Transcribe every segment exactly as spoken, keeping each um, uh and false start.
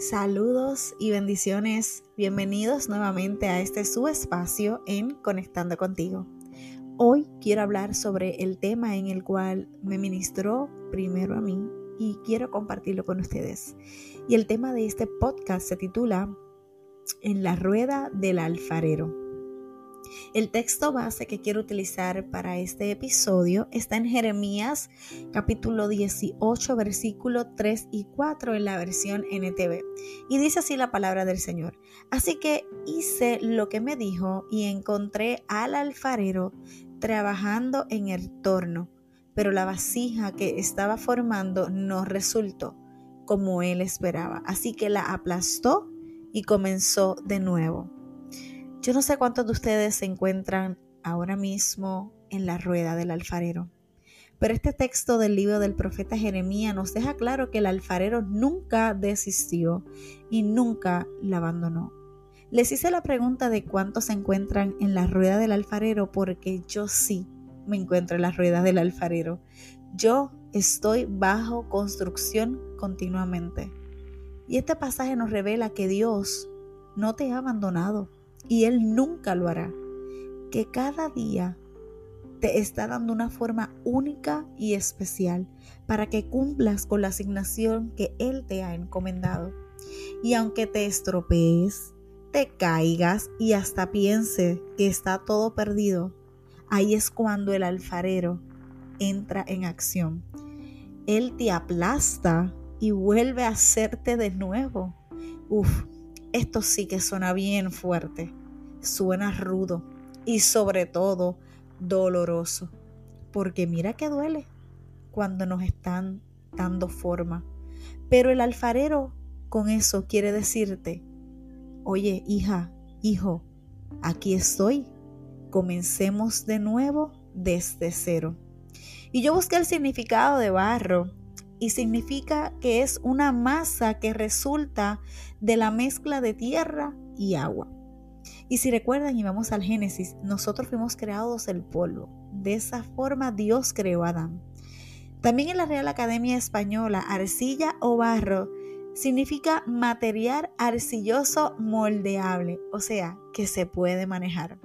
Saludos y bendiciones. Bienvenidos nuevamente a este su espacio en Conectando Contigo. Hoy quiero hablar sobre el tema en el cual me ministró primero a mí y quiero compartirlo con ustedes. Y el tema de este podcast se titula En la rueda del alfarero. El texto base que quiero utilizar para este episodio está en Jeremías capítulo dieciocho, versículos tres y cuatro en la versión N T V. Y dice así la palabra del Señor. Así que hice lo que me dijo y encontré al alfarero trabajando en el torno, pero la vasija que estaba formando no resultó como él esperaba. Así que la aplastó y comenzó de nuevo. Yo no sé cuántos de ustedes se encuentran ahora mismo en la rueda del alfarero, pero este texto del libro del profeta Jeremías nos deja claro que el alfarero nunca desistió y nunca la abandonó. Les hice la pregunta de cuántos se encuentran en la rueda del alfarero porque yo sí me encuentro en la rueda del alfarero. Yo estoy bajo construcción continuamente. Y este pasaje nos revela que Dios no te ha abandonado. Y Él nunca lo hará, que cada día te está dando una forma única y especial para que cumplas con la asignación que Él te ha encomendado. Y aunque te estropees, te caigas y hasta piense que está todo perdido, ahí es cuando el alfarero entra en acción. Él te aplasta y vuelve a hacerte de nuevo. Uf. Esto sí que suena bien fuerte, suena rudo y sobre todo doloroso, porque mira que duele cuando nos están dando forma. Pero el alfarero con eso quiere decirte, oye hija, hijo, aquí estoy, comencemos de nuevo desde cero. Y yo busqué el significado de barro. Y significa que es una masa que resulta de la mezcla de tierra y agua. Y si recuerdan y vamos al Génesis, nosotros fuimos creados del polvo. De esa forma Dios creó a Adán. También en la Real Academia Española, arcilla o barro significa material arcilloso moldeable, o sea, que se puede manejar.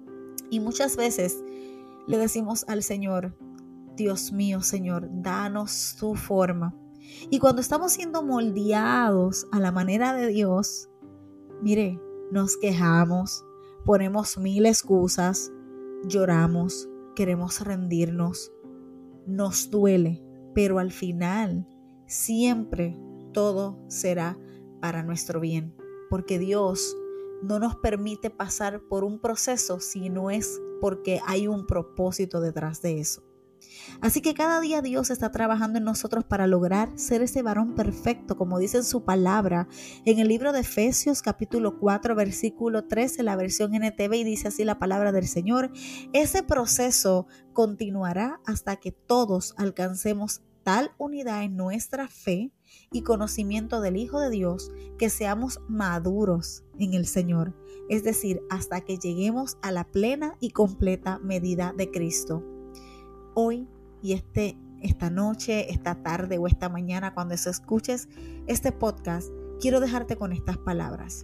Y muchas veces le decimos al Señor, Dios mío, Señor, danos tu forma. Y cuando estamos siendo moldeados a la manera de Dios, mire, nos quejamos, ponemos mil excusas, lloramos, queremos rendirnos, nos duele, pero al final siempre todo será para nuestro bien, porque Dios no nos permite pasar por un proceso si no es porque hay un propósito detrás de eso. Así que cada día Dios está trabajando en nosotros para lograr ser ese varón perfecto, como dice en su palabra, en el libro de Efesios capítulo cuatro, versículo trece, la versión N T V, y dice así la palabra del Señor. Ese proceso continuará hasta que todos alcancemos tal unidad en nuestra fe y conocimiento del Hijo de Dios, que seamos maduros en el Señor, es decir, hasta que lleguemos a la plena y completa medida de Cristo. Hoy y este, esta noche, esta tarde o esta mañana, cuando escuches este podcast, quiero dejarte con estas palabras.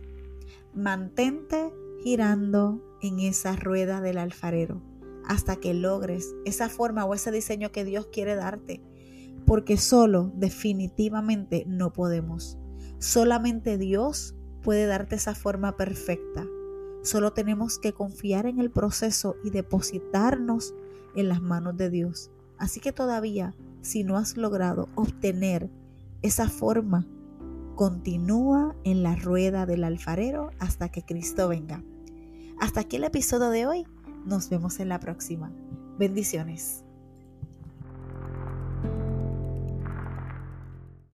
Mantente girando en esa rueda del alfarero hasta que logres esa forma o ese diseño que Dios quiere darte, porque solo definitivamente no podemos. Solamente Dios puede darte esa forma perfecta. Solo tenemos que confiar en el proceso y depositarnos en las manos de Dios. Así que todavía, si no has logrado obtener esa forma, continúa en la rueda del alfarero hasta que Cristo venga. Hasta aquí el episodio de hoy. Nos vemos en la próxima. Bendiciones.